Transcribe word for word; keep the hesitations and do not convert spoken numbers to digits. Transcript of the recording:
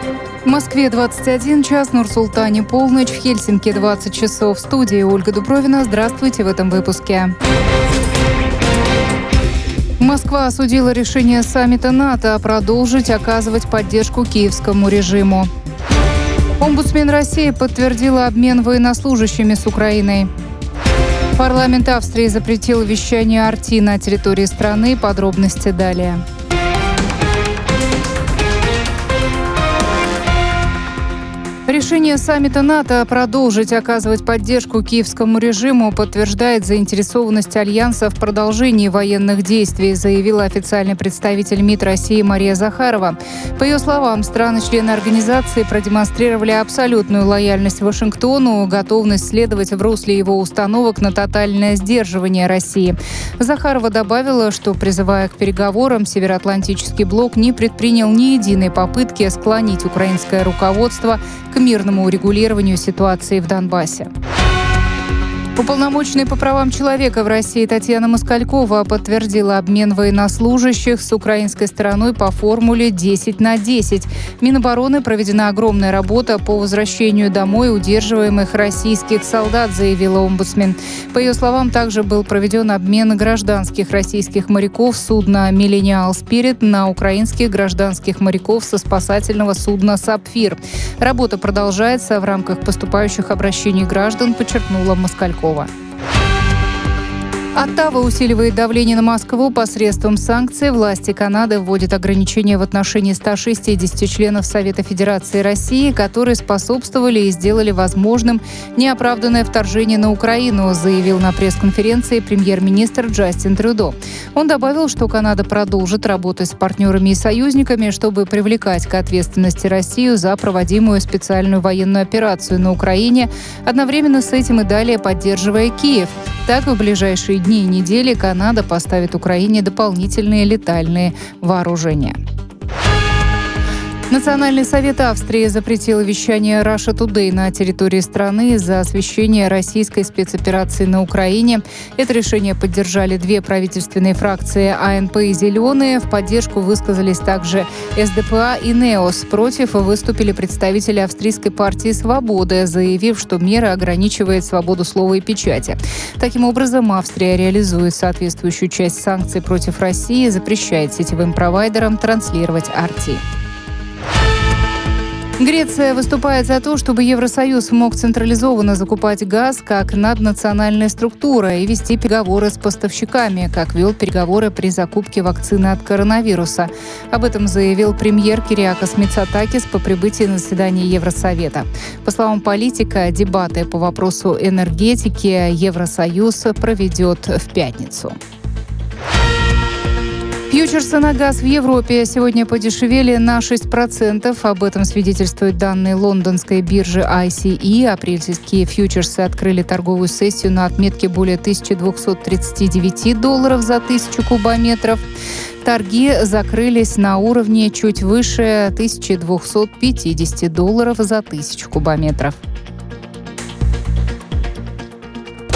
В Москве двадцать один час, Нур-Султане полночь, в Хельсинки двадцать часов. В студии Ольга Дубровина. Здравствуйте в этом выпуске. Москва осудила решение саммита НАТО продолжить оказывать поддержку киевскому режиму. Омбудсмен России подтвердила обмен военнослужащими с Украиной. Парламент Австрии запретил вещание эр ти на территории страны. Подробности далее. Решение саммита НАТО продолжить оказывать поддержку киевскому режиму подтверждает заинтересованность Альянса в продолжении военных действий, заявила официальный представитель МИД России Мария Захарова. По ее словам, страны-члены организации продемонстрировали абсолютную лояльность Вашингтону, готовность следовать в русле его установок на тотальное сдерживание России. Захарова добавила, что, призывая к переговорам, Североатлантический блок не предпринял ни единой попытки склонить украинское руководство к мирному урегулированию ситуации в Донбассе. Уполномоченный по правам человека в России Татьяна Москалькова подтвердила обмен военнослужащих с украинской стороной по формуле десять на десять. Минобороны проведена огромная работа по возвращению домой удерживаемых российских солдат, заявила омбудсмен. По ее словам, также был проведен обмен гражданских российских моряков судна «Millennial Spirit» на украинских гражданских моряков со спасательного судна «Сапфир». Работа продолжается в рамках поступающих обращений граждан, подчеркнула Москалькова. Оттава усиливает давление на Москву посредством санкций. Власти Канады вводят ограничения в отношении ста шестидесяти членов Совета Федерации России, которые способствовали и сделали возможным неоправданное вторжение на Украину, заявил на пресс-конференции премьер-министр Джастин Трюдо. Он добавил, что Канада продолжит работать с партнерами и союзниками, чтобы привлекать к ответственности Россию за проводимую специальную военную операцию на Украине, одновременно с этим и далее поддерживая Киев. Так, в ближайшие дни и недели Канада поставит Украине дополнительные летальные вооружения. Национальный совет Австрии запретил вещание Russia Today на территории страны из-за освещения российской спецоперации на Украине. Это решение поддержали две правительственные фракции а эн пэ и «Зеленые». В поддержку высказались также эс дэ пэ а и неос. Против выступили представители австрийской партии «Свобода», заявив, что мера ограничивает свободу слова и печати. Таким образом, Австрия реализует соответствующую часть санкций против России, запрещает сетевым провайдерам транслировать эр ти. Греция выступает за то, чтобы Евросоюз мог централизованно закупать газ как наднациональная структура и вести переговоры с поставщиками, как вел переговоры при закупке вакцины от коронавируса. Об этом заявил премьер Кириакос Мицотакис по прибытии на заседание Евросовета. По словам политика, дебаты по вопросу энергетики Евросоюз проведет в пятницу. Фьючерсы на газ в Европе сегодня подешевели на шесть процентов. Об этом свидетельствуют данные лондонской биржи ай си и. Апрельские фьючерсы открыли торговую сессию на отметке более тысяча двести тридцать девять долларов за тысячу кубометров. Торги закрылись на уровне чуть выше тысяча двести пятьдесят долларов за тысячу кубометров.